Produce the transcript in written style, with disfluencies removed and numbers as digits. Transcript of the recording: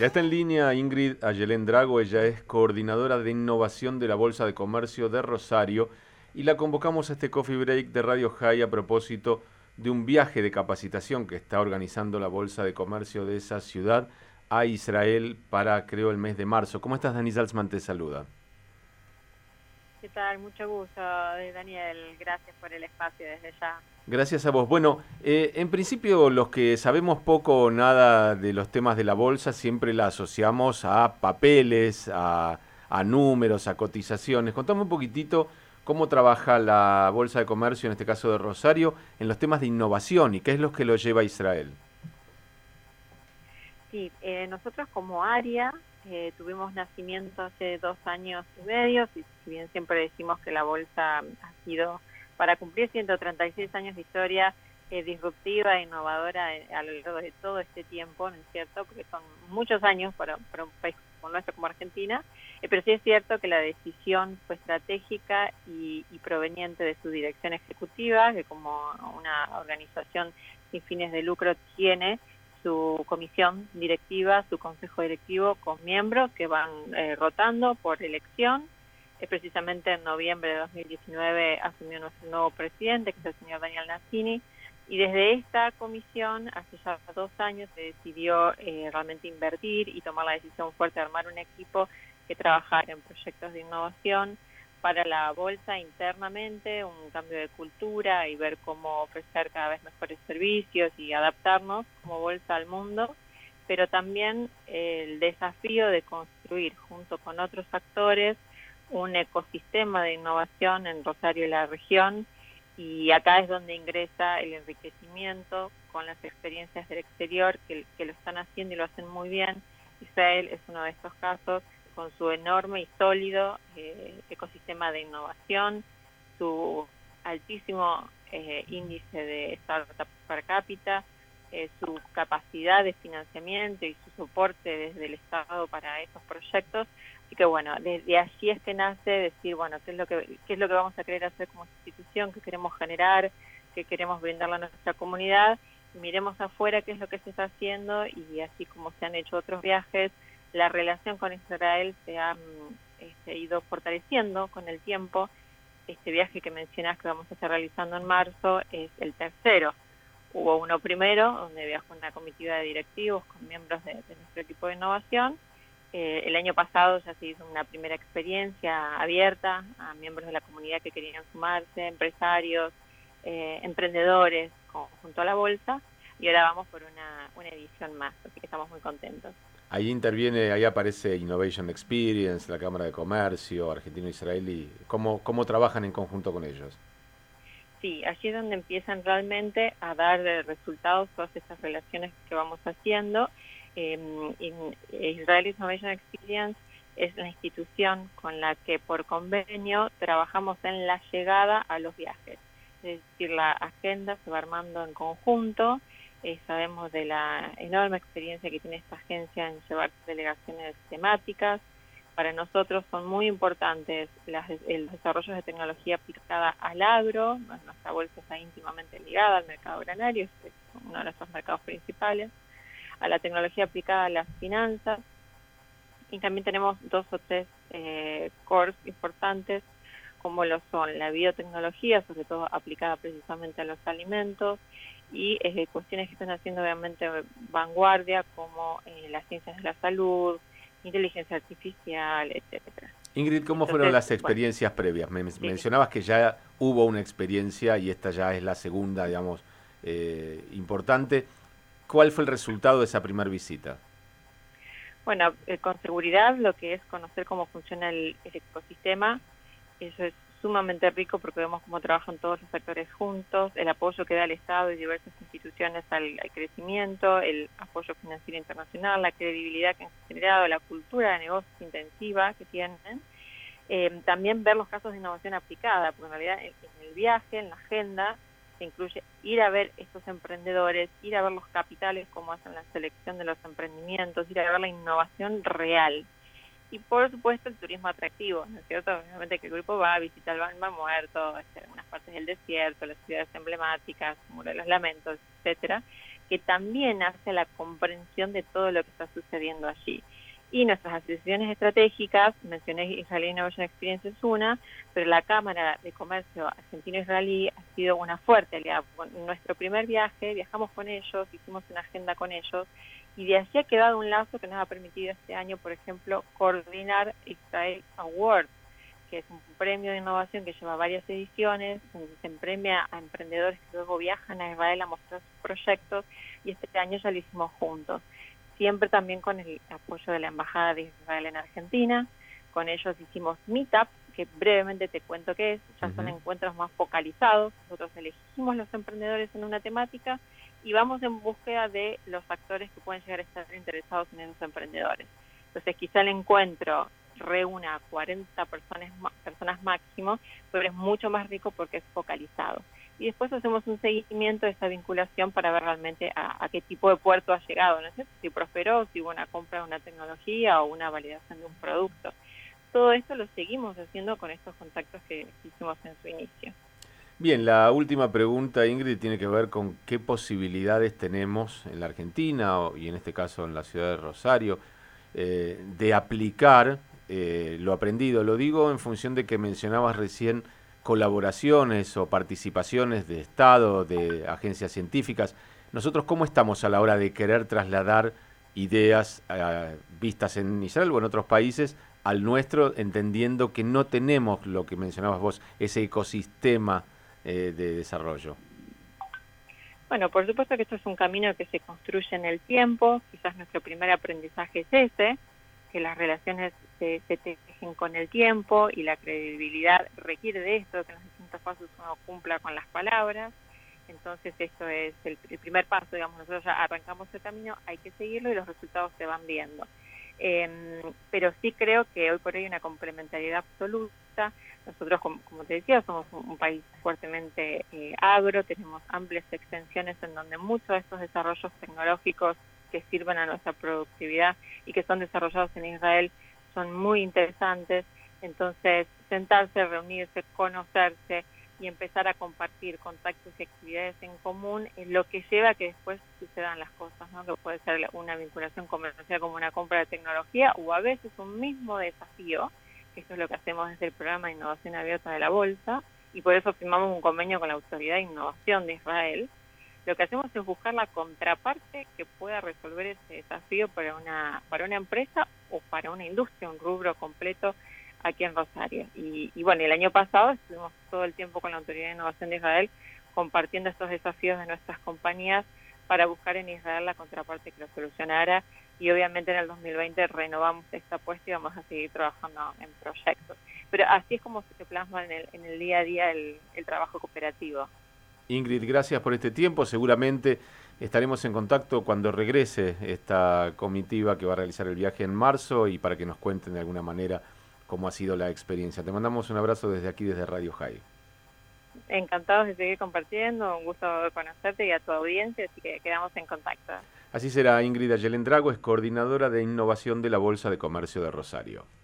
Ya está en línea Ingrid Ayelén Drago, ella es coordinadora de innovación de la Bolsa de Comercio de Rosario y la convocamos a este Coffee Break de Radio High a propósito de un viaje de capacitación que está organizando la Bolsa de Comercio de esa ciudad a Israel para, creo, el mes de marzo. ¿Cómo estás, Dani Salzman? Te saluda. ¿Qué tal? Mucho gusto, Daniel. Gracias por el espacio desde ya. Gracias a vos. Bueno, en principio los que sabemos poco o nada de los temas de la bolsa siempre la asociamos a papeles, a números, a cotizaciones. Contame un poquitito cómo trabaja la Bolsa de Comercio, en este caso de Rosario, en los temas de innovación y qué es lo que lo lleva a Israel. Sí, nosotros como área tuvimos nacimiento hace 2 años y medio, y si bien siempre decimos que la bolsa ha sido, para cumplir 136 años de historia, disruptiva e innovadora a lo largo de todo este tiempo, ¿no es cierto? Porque son muchos años para un país como nuestro, como Argentina, pero sí es cierto que la decisión fue estratégica y proveniente de su dirección ejecutiva, que como una organización sin fines de lucro tiene su comisión directiva, su consejo directivo con miembros que van rotando por elección. Precisamente en noviembre de 2019 asumió nuestro nuevo presidente, que es el señor Daniel Nassini, y desde esta comisión, hace ya 2 años, se decidió realmente invertir y tomar la decisión fuerte de armar un equipo que trabajara en proyectos de innovación para la bolsa internamente, un cambio de cultura y ver cómo ofrecer cada vez mejores servicios y adaptarnos como bolsa al mundo, pero también el desafío de construir junto con otros actores un ecosistema de innovación en Rosario y la región, y acá es donde ingresa el enriquecimiento con las experiencias del exterior que lo están haciendo y lo hacen muy bien. Israel es uno de estos casos, con su enorme y sólido ecosistema de innovación, su altísimo índice de startup per cápita, su capacidad de financiamiento y su soporte desde el Estado para estos proyectos. Así que bueno, desde allí es que nace decir, bueno, qué es lo que vamos a querer hacer como institución, qué queremos generar, qué queremos brindarle a nuestra comunidad. Miremos afuera qué es lo que se está haciendo, y así como se han hecho otros viajes, la relación con Israel se ha ido fortaleciendo con el tiempo. Este viaje que mencionás que vamos a estar realizando en marzo es el tercero. Hubo uno primero, donde viajó una comitiva de directivos con miembros de nuestro equipo de innovación. El año pasado ya se hizo una primera experiencia abierta a miembros de la comunidad que querían sumarse, empresarios, emprendedores, junto a la bolsa, y ahora vamos por una edición más, así que estamos muy contentos. Ahí interviene, ahí aparece Innovation Experience, la Cámara de Comercio, argentino-israelí. ¿Cómo trabajan en conjunto con ellos? Sí, allí es donde empiezan realmente a dar resultados todas estas relaciones que vamos haciendo. Israel Innovation Experience es la institución con la que por convenio trabajamos en la llegada a los viajes. Es decir, la agenda se va armando en conjunto. Sabemos de la enorme experiencia que tiene esta agencia en llevar delegaciones temáticas. Para nosotros son muy importantes el desarrollo de tecnología aplicada al agro. Nuestra bolsa está íntimamente ligada al mercado granario, es uno de nuestros mercados principales, a la tecnología aplicada a las finanzas, y también tenemos 2 o 3 cores importantes, como lo son la biotecnología, sobre todo aplicada precisamente a los alimentos, y cuestiones que están haciendo obviamente vanguardia, como las ciencias de la salud, inteligencia artificial, etcétera. Ingrid, ¿cómo fueron Entonces, las bueno, experiencias previas? sí. Mencionabas que ya hubo una experiencia y esta ya es la segunda, digamos, importante. ¿Cuál fue el resultado de esa primera visita? Bueno, con seguridad lo que es conocer cómo funciona el ecosistema, eso es sumamente rico porque vemos cómo trabajan todos los sectores juntos, el apoyo que da el Estado y diversas instituciones al crecimiento, el apoyo financiero internacional, la credibilidad que han generado, la cultura de negocios intensiva que tienen. También ver los casos de innovación aplicada, porque en realidad en el viaje, en la agenda, se incluye ir a ver estos emprendedores, ir a ver los capitales, cómo hacen la selección de los emprendimientos, ir a ver la innovación real. Y por supuesto el turismo atractivo, ¿no es cierto? Obviamente que el grupo va a visitar el Mar Muerto, unas partes del desierto, las ciudades emblemáticas, Muro de los Lamentos, etcétera, que también hace la comprensión de todo lo que está sucediendo allí. Y nuestras asociaciones estratégicas, mencioné Israel Innovation Experience es una, pero la Cámara de Comercio Argentino-Israelí ha sido una fuerte aliada. En nuestro primer viaje viajamos con ellos, hicimos una agenda con ellos, y de allí ha quedado un lazo que nos ha permitido este año, por ejemplo, coordinar Israel Awards, que es un premio de innovación que lleva varias ediciones, donde se premia a emprendedores que luego viajan a Israel a mostrar sus proyectos, y este año ya lo hicimos juntos. Siempre también con el apoyo de la Embajada de Israel en Argentina. Con ellos hicimos Meetup, que brevemente te cuento qué es. Ya son encuentros más focalizados. Nosotros elegimos los emprendedores en una temática y vamos en búsqueda de los actores que pueden llegar a estar interesados en esos emprendedores. Entonces quizá el encuentro reúna a 40 personas máximo, pero es mucho más rico porque es focalizado. Y después hacemos un seguimiento de esa vinculación para ver realmente a qué tipo de puerto ha llegado, ¿no es cierto? Si prosperó, si hubo una compra de una tecnología o una validación de un producto. Todo esto lo seguimos haciendo con estos contactos que hicimos en su inicio. Bien, la última pregunta, Ingrid, tiene que ver con qué posibilidades tenemos en la Argentina y en este caso en la ciudad de Rosario de aplicar lo aprendido. Lo digo en función de que mencionabas recién colaboraciones o participaciones de Estado, de agencias científicas. Nosotros, ¿cómo estamos a la hora de querer trasladar ideas vistas en Israel o en otros países al nuestro, entendiendo que no tenemos lo que mencionabas vos, ese ecosistema de desarrollo? Bueno, por supuesto que esto es un camino que se construye en el tiempo. Quizás nuestro primer aprendizaje es ese, que las relaciones se tejen con el tiempo y la credibilidad requiere de esto, que en los distintos pasos uno cumpla con las palabras. Entonces esto es el primer paso, digamos, nosotros ya arrancamos el camino, hay que seguirlo y los resultados se van viendo. Pero sí creo que hoy por hoy hay una complementariedad absoluta. Nosotros, como te decía, somos un país fuertemente agro, tenemos amplias extensiones en donde muchos de estos desarrollos tecnológicos que sirven a nuestra productividad y que son desarrollados en Israel son muy interesantes. Entonces, sentarse, reunirse, conocerse y empezar a compartir contactos y actividades en común es lo que lleva a que después sucedan las cosas, ¿no? Que puede ser una vinculación comercial como una compra de tecnología o a veces un mismo desafío, que esto es lo que hacemos desde el programa de Innovación Abierta de la Bolsa, y por eso firmamos un convenio con la Autoridad de Innovación de Israel. Lo que hacemos es buscar la contraparte que pueda resolver ese desafío para una empresa o para una industria, un rubro completo aquí en Rosario. Y bueno, el año pasado estuvimos todo el tiempo con la Autoridad de Innovación de Israel compartiendo estos desafíos de nuestras compañías para buscar en Israel la contraparte que lo solucionara, y obviamente en el 2020 renovamos esta apuesta y vamos a seguir trabajando en proyectos. Pero así es como se plasma en el día a día el trabajo cooperativo. Ingrid, gracias por este tiempo. Seguramente estaremos en contacto cuando regrese esta comitiva que va a realizar el viaje en marzo y para que nos cuenten de alguna manera cómo ha sido la experiencia. Te mandamos un abrazo desde aquí, desde Radio High. Encantados de seguir compartiendo, un gusto conocerte y a tu audiencia, así que quedamos en contacto. Así será. Ingrid Ayelen Drago es coordinadora de innovación de la Bolsa de Comercio de Rosario.